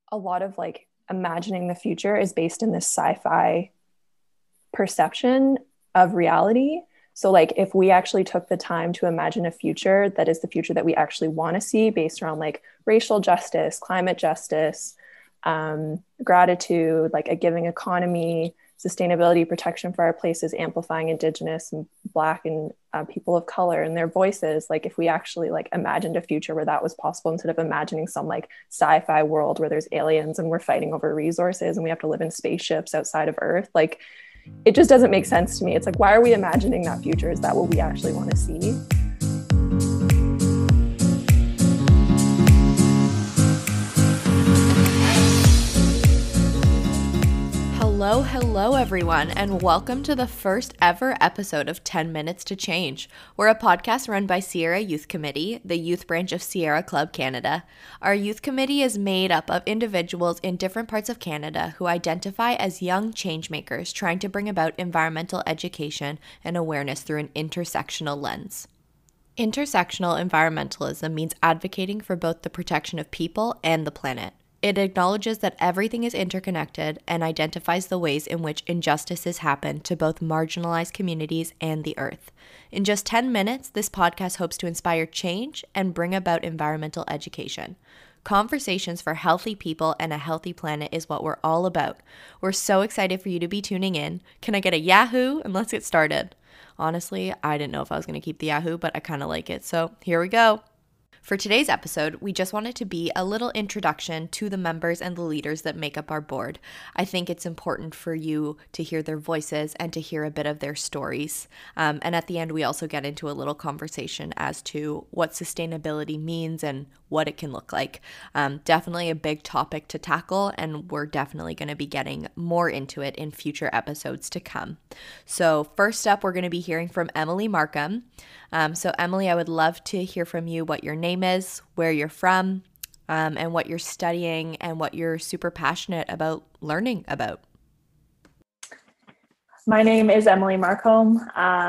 a lot of like imagining the future is based in this sci-fi perception of reality. So, like, if we actually took the time to imagine a future that is the future that we actually want to see based around like racial justice, climate justice, gratitude, like a giving economy, sustainability, protection for our places, amplifying Indigenous and Black and people of color and their voices. Like, if we actually like imagined a future where that was possible instead of imagining some like sci-fi world where there's aliens and we're fighting over resources and we have to live in spaceships outside of Earth, like it just doesn't make sense to me. It's like, why are we imagining that future? Is that what we actually want to see? Hello everyone, and welcome to the first ever episode of 10 Minutes to Change. We're a podcast run by Sierra Youth Committee, the youth branch of Sierra Club Canada. Our youth committee is made up of individuals in different parts of Canada who identify as young changemakers trying to bring about environmental education and awareness through an intersectional lens. Intersectional environmentalism means advocating for both the protection of people and the planet. It acknowledges that everything is interconnected and identifies the ways in which injustices happen to both marginalized communities and the earth. In just 10 minutes, this podcast hopes to inspire change and bring about environmental education. Conversations for healthy people and a healthy planet is what we're all about. We're so excited for you to be tuning in. Can I get a Yahoo? And let's get started. Honestly, I didn't know if I was going to keep the Yahoo, but I kind of like it. So here we go. For today's episode, we just wanted to be a little introduction to the members and the leaders that make up our board. I think it's important for you to hear their voices and to hear a bit of their stories. And at the end, we also get into a little conversation as to what sustainability means and what it can look like. Definitely a big topic to tackle, and we're definitely going to be getting more into it in future episodes to come. So first up, we're going to be hearing from Emily Markham. So Emily, I would love to hear from you what your name is, where you're from, and what you're studying and what you're super passionate about learning about. My name is Emily Markham.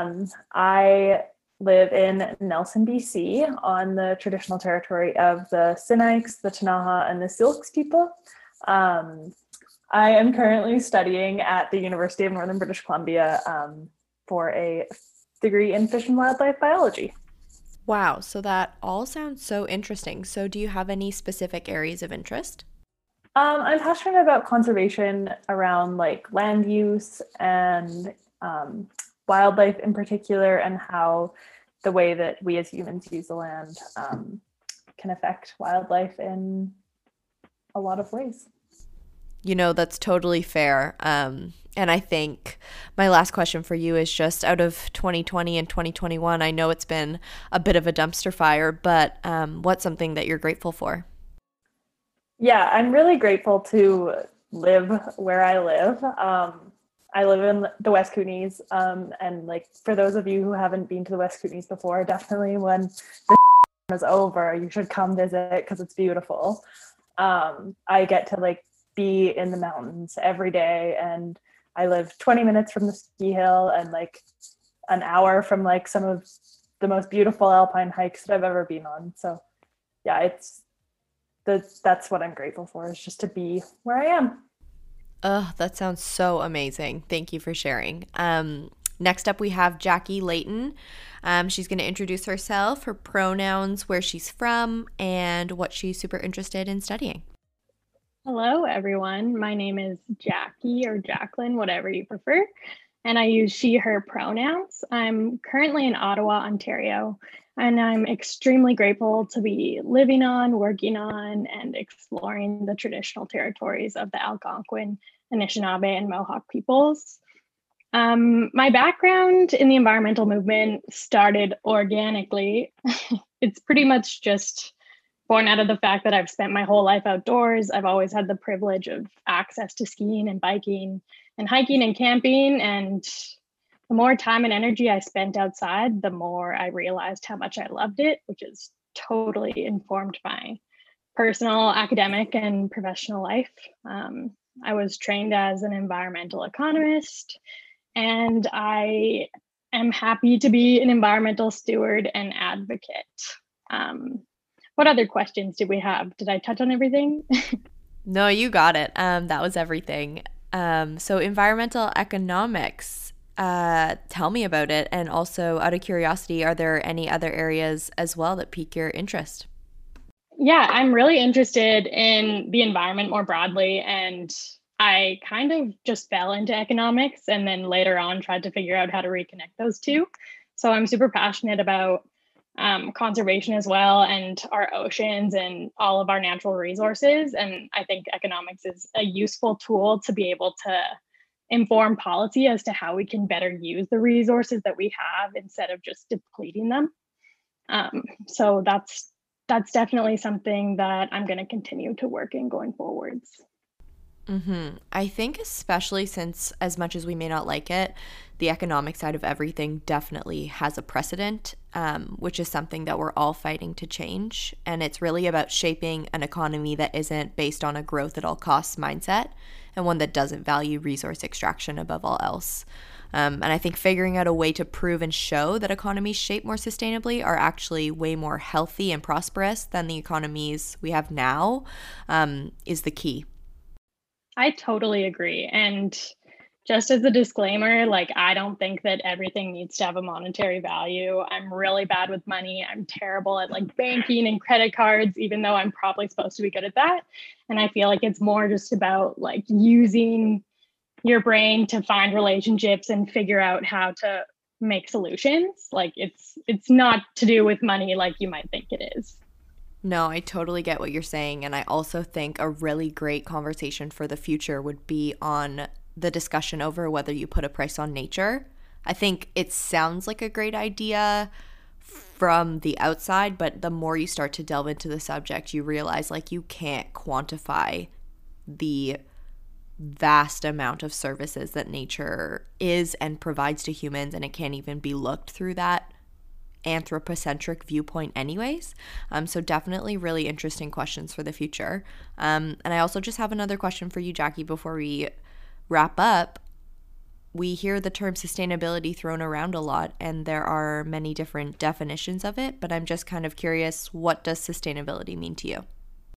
I live in Nelson, BC, on the traditional territory of the Sinixt, the Ktunaxa, and the Syilx people. I am currently studying at the University of Northern British Columbia for a degree in fish and wildlife biology. Wow, so that all sounds so interesting. So do you have any specific areas of interest? I'm passionate about conservation around like land use and wildlife in particular, and how the way that we as humans use the land can affect wildlife in a lot of ways. You know, that's totally fair. And I think my last question for you is just out of 2020 and 2021, I know it's been a bit of a dumpster fire, but what's something that you're grateful for? Yeah, I'm really grateful to live where I live. I live in the West Kootenays, and like for those of you who haven't been to the West Kootenays before, definitely when the is over, you should come visit because it's beautiful. I get to like be in the mountains every day, and I live 20 minutes from the ski hill and like an hour from like some of the most beautiful alpine hikes that I've ever been on. So yeah, that's what I'm grateful for, is just to be where I am. That sounds so amazing. Thank you for sharing. Next up, we have Jackie Layton. She's going to introduce herself, her pronouns, where she's from, and what she's super interested in studying. Hello, everyone. My name is Jackie, or Jacqueline, whatever you prefer, and I use she, her pronouns. I'm currently in Ottawa, Ontario, and I'm extremely grateful to be living on, working on, and exploring the traditional territories of the Algonquin, Anishinaabe, and Mohawk peoples. My background in the environmental movement started organically. It's pretty much just born out of the fact that I've spent my whole life outdoors. I've always had the privilege of access to skiing and biking and hiking and camping. And the more time and energy I spent outside, the more I realized how much I loved it, which is totally informed my personal, academic, and professional life. I was trained as an environmental economist, and I am happy to be an environmental steward and advocate. What other questions do we have? Did I touch on everything? No, you got it. That was everything. So environmental economics, tell me about it. And also, out of curiosity, are there any other areas as well that pique your interest? Yeah, I'm really interested in the environment more broadly. And I kind of just fell into economics and then later on tried to figure out how to reconnect those two. So I'm super passionate about conservation as well, and our oceans and all of our natural resources. And I think economics is a useful tool to be able to inform policy as to how we can better use the resources that we have instead of just depleting them. So that's definitely something that I'm going to continue to work in going forwards. I think, especially since, as much as we may not like it, the economic side of everything definitely has a precedent, which is something that we're all fighting to change. And it's really about shaping an economy that isn't based on a growth at all costs mindset and one that doesn't value resource extraction above all else. And I think figuring out a way to prove and show that economies shaped more sustainably are actually way more healthy and prosperous than the economies we have now, is the key. I totally agree. And just as a disclaimer, like, I don't think that everything needs to have a monetary value. I'm really bad with money. I'm terrible at like banking and credit cards, even though I'm probably supposed to be good at that. And I feel like it's more just about like using your brain to find relationships and figure out how to make solutions. Like, it's not to do with money like you might think it is. No, I totally get what you're saying. And I also think a really great conversation for the future would be on the discussion over whether you put a price on nature. I think it sounds like a great idea from the outside, but the more you start to delve into the subject, you realize like you can't quantify the vast amount of services that nature is and provides to humans, and it can't even be looked through that anthropocentric viewpoint anyways. So definitely really interesting questions for the future. And I also just have another question for you, Jackie, before we wrap up. We hear the term sustainability thrown around a lot, and there are many different definitions of it, but I'm just kind of curious, what does sustainability mean to you?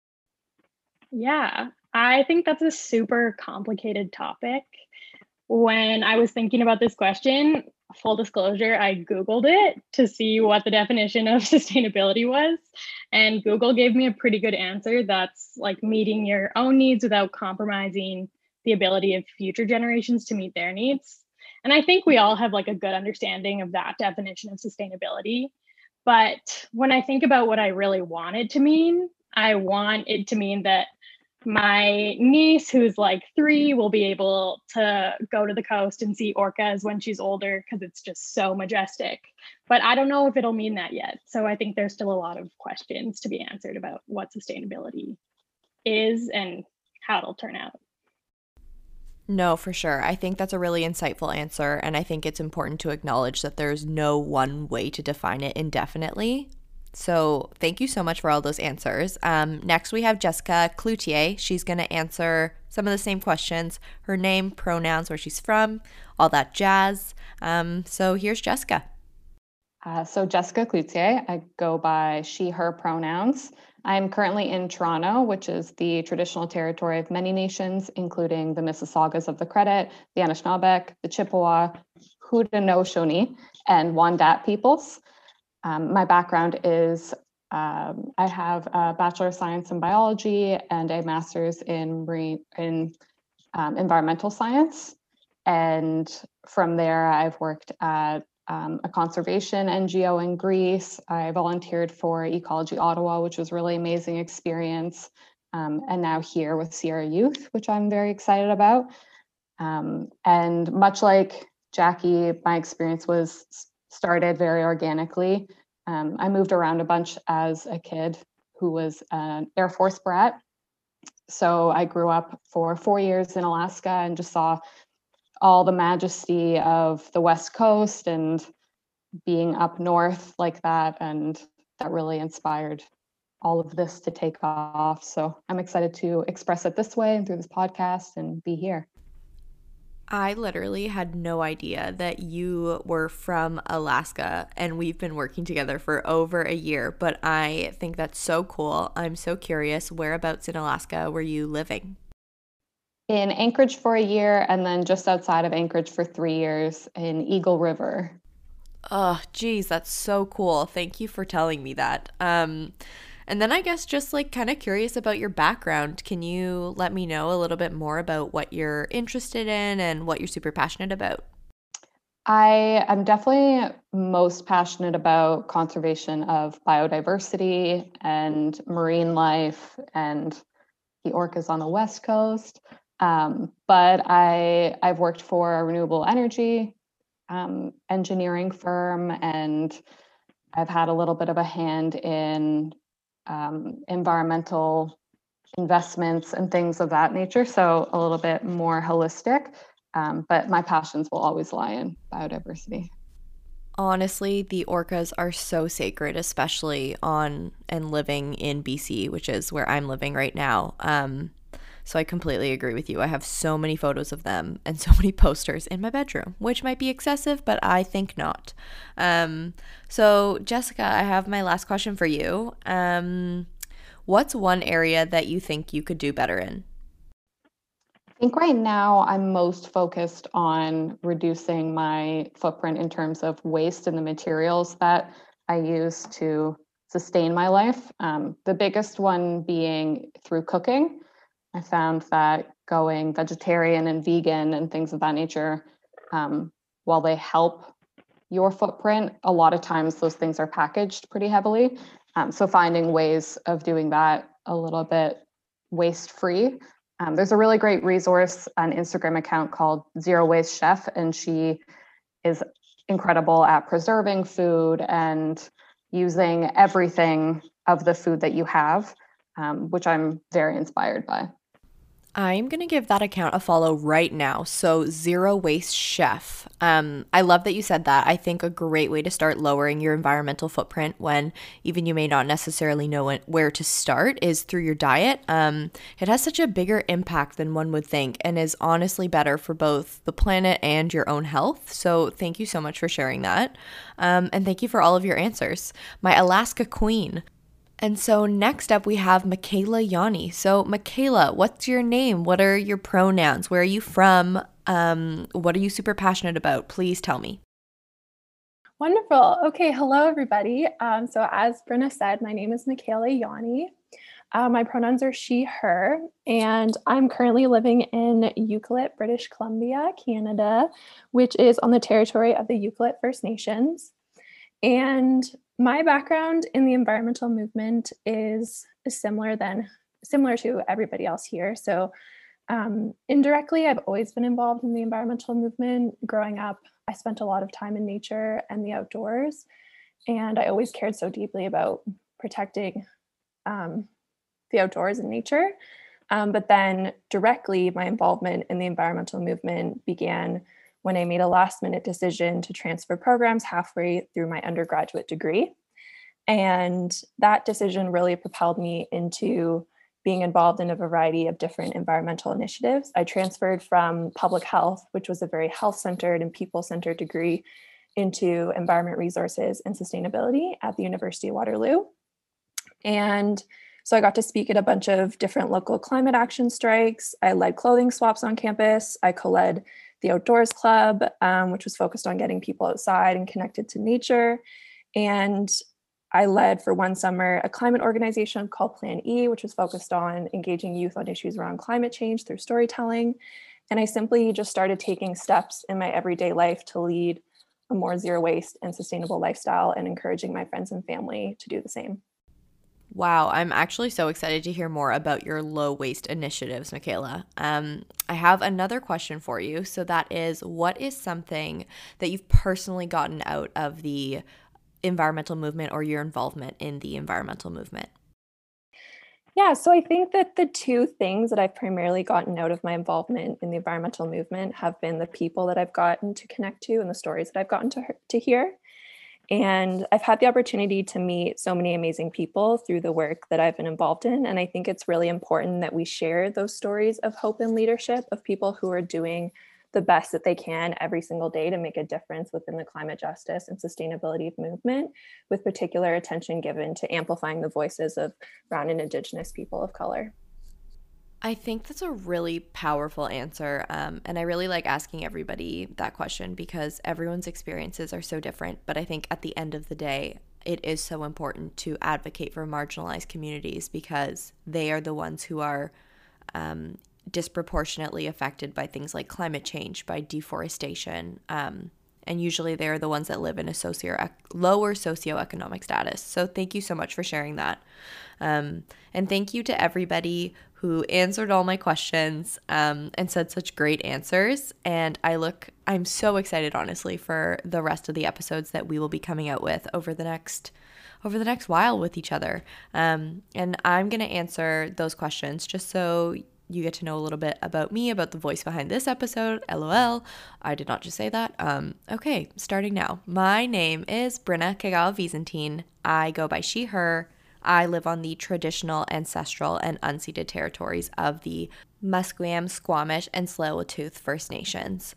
Yeah, I think that's a super complicated topic. When I was thinking about this question, full disclosure, I Googled it to see what the definition of sustainability was. And Google gave me a pretty good answer that's like meeting your own needs without compromising the ability of future generations to meet their needs. And I think we all have like a good understanding of that definition of sustainability. But when I think about what I really want it to mean, I want it to mean that my niece, who's like 3, will be able to go to the coast and see orcas when she's older because it's just so majestic. But I don't know if it'll mean that yet. So I think there's still a lot of questions to be answered about what sustainability is and how it'll turn out. No, for sure. I think that's a really insightful answer. And I think it's important to acknowledge that there's no one way to define it indefinitely. So thank you so much for all those answers. Next, we have Jessica Cloutier. She's going to answer some of the same questions: her name, pronouns, where she's from, all that jazz. So here's Jessica. So Jessica Cloutier, I go by she, her pronouns. I'm currently in Toronto, which is the traditional territory of many nations, including the Mississaugas of the Credit, the Anishinaabe, the Chippewa, Haudenosaunee, and Wendat peoples. My background is I have a Bachelor of Science in Biology and a Master's in Environmental Science. And from there, I've worked at a conservation NGO in Greece. I volunteered for Ecology Ottawa, which was a really amazing experience. And now here with Sierra Youth, which I'm very excited about. And much like Jackie, my experience was started very organically. I moved around a bunch as a kid who was an Air Force brat. So I grew up for 4 years in Alaska and just saw all the majesty of the West Coast and being up north like that. And that really inspired all of this to take off. So I'm excited to express it this way and through this podcast and be here. I literally had no idea that you were from Alaska, and we've been working together for over a year, but I think that's so cool. I'm so curious, whereabouts in Alaska were you living? In Anchorage for a year, and then just outside of Anchorage for 3 years in Eagle River. Oh, geez, that's so cool. Thank you for telling me that. And then I guess just like kind of curious about your background. Can you let me know a little bit more about what you're interested in and what you're super passionate about? I am definitely most passionate about conservation of biodiversity and marine life and the orcas on the West Coast. But I've worked for a renewable energy engineering firm, and I've had a little bit of a hand in environmental investments and things of that nature. So a little bit more holistic. But my passions will always lie in biodiversity. Honestly, the orcas are so sacred, especially on and living in BC, which is where I'm living right now. So I completely agree with you. I have so many photos of them and so many posters in my bedroom, which might be excessive, but I think not. So Jessica, I have my last question for you. What's one area that you think you could do better in? I think right now I'm most focused on reducing my footprint in terms of waste and the materials that I use to sustain my life. The biggest one being through cooking. I found that going vegetarian and vegan and things of that nature, while they help your footprint, a lot of times those things are packaged pretty heavily. So finding ways of doing that a little bit waste free. There's a really great resource, an Instagram account called Zero Waste Chef, and she is incredible at preserving food and using everything of the food that you have, which I'm very inspired by. I'm going to give that account a follow right now. So, Zero Waste Chef. I love that you said that. I think a great way to start lowering your environmental footprint when even you may not necessarily know where to start is through your diet. It has such a bigger impact than one would think and is honestly better for both the planet and your own health. So, thank you so much for sharing that. And thank you for all of your answers. My Alaska Queen. And so next up we have Michaela Yanni. So Michaela, what's your name? What are your pronouns? Where are you from? What are you super passionate about? Please tell me. Wonderful. Okay, hello everybody. So as Brenna said, my name is Michaela Yanni. My pronouns are she, her, and I'm currently living in Euclid, British Columbia, Canada, which is on the territory of the Euclid First Nations. And my background in the environmental movement is similar to everybody else here. So indirectly, I've always been involved in the environmental movement. Growing up, I spent a lot of time in nature and the outdoors, and I always cared so deeply about protecting the outdoors and nature. But then directly, my involvement in the environmental movement began when I made a last-minute decision to transfer programs halfway through my undergraduate degree. And that decision really propelled me into being involved in a variety of different environmental initiatives. I transferred from public health, which was a very health-centered and people-centered degree, into environment resources and sustainability at the University of Waterloo. And so I got to speak at a bunch of different local climate action strikes. I led clothing swaps on campus. I co-led the Outdoors Club, which was focused on getting people outside and connected to nature. And I led for one summer a climate organization called Plan E, which was focused on engaging youth on issues around climate change through storytelling. And I simply just started taking steps in my everyday life to lead a more zero waste and sustainable lifestyle and encouraging my friends and family to do the same. Wow, I'm actually so excited to hear more about your low waste initiatives, Michaela. I have another question for you. So that is, what is something that you've personally gotten out of the environmental movement or your involvement in the environmental movement? Yeah, so I think that the two things that I've primarily gotten out of my involvement in the environmental movement have been the people that I've gotten to connect to and the stories that I've gotten to hear. And I've had the opportunity to meet so many amazing people through the work that I've been involved in. And I think it's really important that we share those stories of hope and leadership of people who are doing the best that they can every single day to make a difference within the climate justice and sustainability movement, with particular attention given to amplifying the voices of Brown and Indigenous people of color. I think that's a really powerful answer. And I really like asking everybody that question because everyone's experiences are so different. But I think at the end of the day, it is so important to advocate for marginalized communities because they are the ones who are disproportionately affected by things like climate change, by deforestation. And usually they're the ones that live in a lower socioeconomic status. So thank you so much for sharing that. And thank you to everybody who answered all my questions and said such great answers. And I'm so excited, honestly, for the rest of the episodes that we will be coming out with over the next while with each other. And I'm going to answer those questions just so you get to know a little bit about me, about the voice behind this episode. LOL. I did not just say that. Okay, starting now. My name is Brenna Kagawa-Visentin. I go by she, her. I live on the traditional, ancestral, and unceded territories of the Musqueam, Squamish, and Tsleil-Waututh First Nations.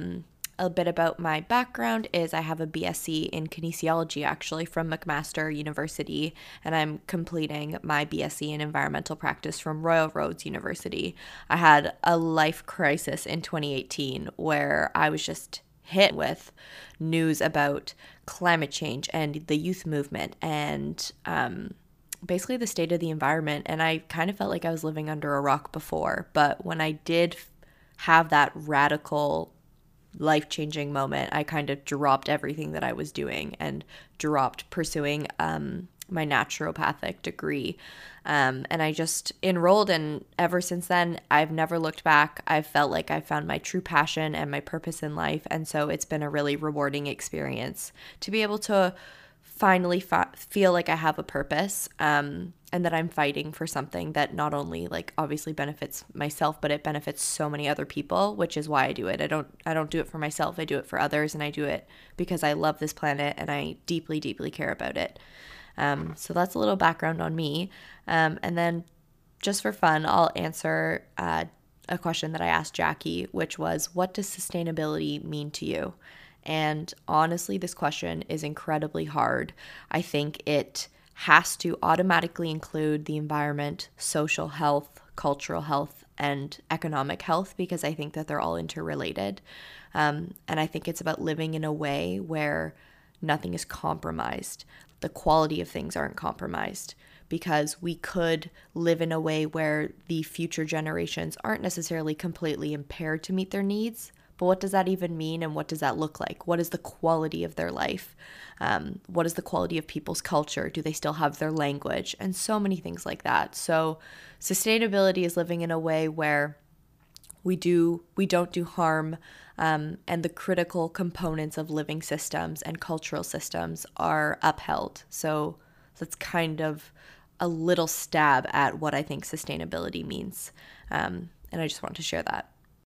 A bit about my background is I have a BSc in kinesiology, actually, from McMaster University, and I'm completing my BSc in environmental practice from Royal Roads University. I had a life crisis in 2018 where I was just hit with news about climate change and the youth movement and basically the state of the environment, and I kind of felt like I was living under a rock before. But when I did have that radical life-changing moment, I kind of dropped everything that I was doing and dropped pursuing my naturopathic degree. And I just enrolled, and ever since then, I've never looked back. I've felt like I found my true passion and my purpose in life. And so it's been a really rewarding experience to be able to finally feel like I have a purpose, and that I'm fighting for something that not only like obviously benefits myself, but it benefits so many other people, which is why I do it. I don't do it for myself. I do it for others, and I do it because I love this planet and I deeply, deeply care about it. So that's a little background on me. And then just for fun, I'll answer a question that I asked Jackie, which was, what does sustainability mean to you? And honestly, this question is incredibly hard. I think it has to automatically include the environment, social health, cultural health, and economic health, because I think that they're all interrelated. And I think it's about living in a way where nothing is compromised. The quality of things aren't compromised, because we could live in a way where the future generations aren't necessarily completely impaired to meet their needs. But what does that even mean, and what does that look like? What is the quality of their life? What is the quality of people's culture? Do they still have their language? And so many things like that. So sustainability is living in a way where we don't do harm, and the critical components of living systems and cultural systems are upheld. So that's kind of a little stab at what I think sustainability means. And I just want to share that.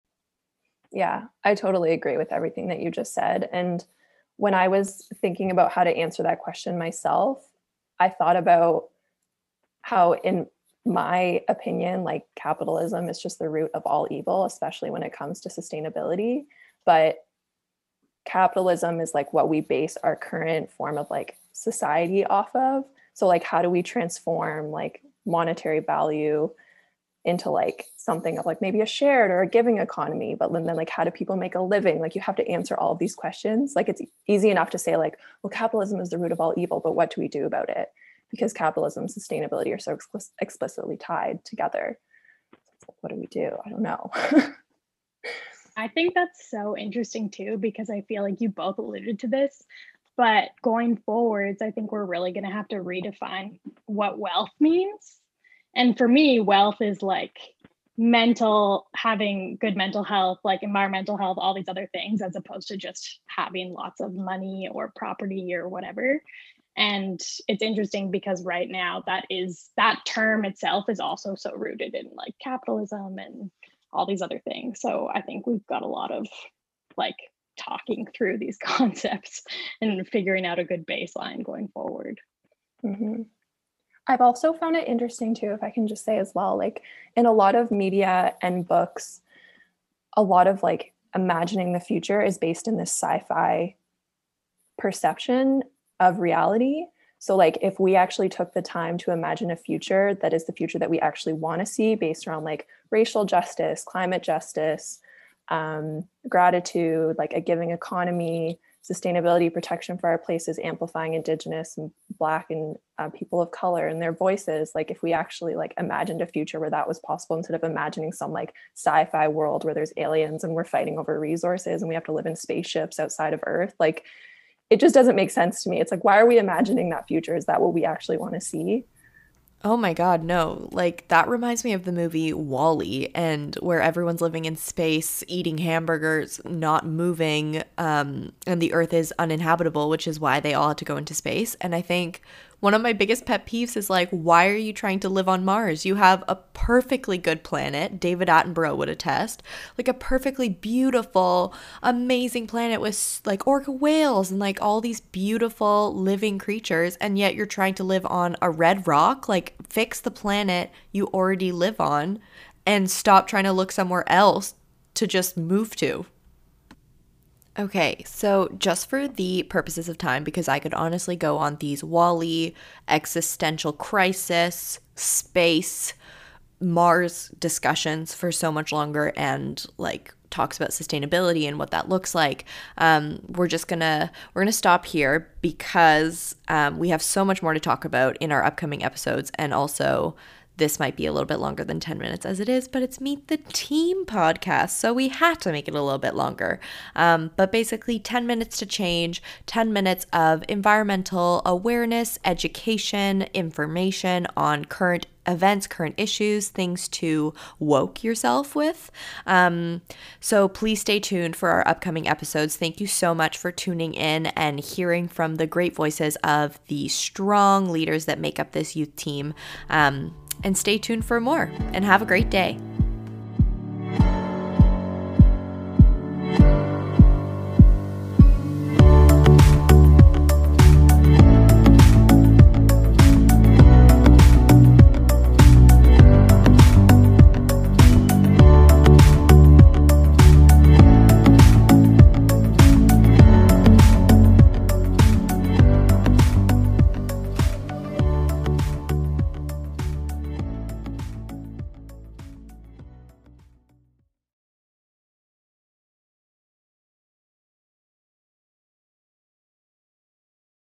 Yeah, I totally agree with everything that you just said. And when I was thinking about how to answer that question myself, I thought about how, in my opinion, like capitalism is just the root of all evil, especially when it comes to sustainability. But capitalism is like what we base our current form of like society off of. So like, how do we transform like monetary value into like something of like maybe a shared or a giving economy, but then like, how do people make a living? Like, you have to answer all of these questions. Like, it's easy enough to say like, well, capitalism is the root of all evil, but what do we do about it? Because capitalism and sustainability are so explicitly tied together. What do we do? I don't know. I think that's so interesting too, because I feel like you both alluded to this, but going forwards, I think we're really going to have to redefine what wealth means. And for me, wealth is like having good mental health, like environmental health, all these other things, as opposed to just having lots of money or property or whatever. And it's interesting because right now that term itself is also so rooted in like capitalism and all these other things. So I think we've got a lot of like talking through these concepts and figuring out a good baseline going forward. Mm-hmm. I've also found it interesting too, if I can just say as well, like in a lot of media and books, a lot of like imagining the future is based in this sci-fi perception of reality. So like if we actually took the time to imagine a future that is the future that we actually want to see, based around like racial justice, climate justice, gratitude, like a giving economy, sustainability, protection for our places, amplifying Indigenous and Black and people of color and their voices. Like if we actually like imagined a future where that was possible, instead of imagining some like sci-fi world where there's aliens and we're fighting over resources and we have to live in spaceships outside of Earth, like it just doesn't make sense to me. It's like, why are we imagining that future? Is that what we actually want to see? Oh my God, no. Like, that reminds me of the movie WALL-E, and where everyone's living in space, eating hamburgers, not moving, and the Earth is uninhabitable, which is why they all had to go into space. And I think one of my biggest pet peeves is like, why are you trying to live on Mars? You have a perfectly good planet. David Attenborough would attest. Like a perfectly beautiful, amazing planet with like orca whales and like all these beautiful living creatures. And yet you're trying to live on a red rock. Like fix the planet you already live on and stop trying to look somewhere else to just move to. Okay, so just for the purposes of time, because I could honestly go on these WALL-E, existential crisis, space, Mars discussions for so much longer, and like talks about sustainability and what that looks like. We're gonna stop here because we have so much more to talk about in our upcoming episodes, and also this might be a little bit longer than 10 minutes as it is, but it's Meet the Team podcast, so we had to make it a little bit longer. But basically 10 minutes to change, 10 minutes of environmental awareness, education, information on current events, current issues, things to woke yourself with. So please stay tuned for our upcoming episodes. Thank you so much for tuning in and hearing from the great voices of the strong leaders that make up this youth team. And stay tuned for more, and have a great day.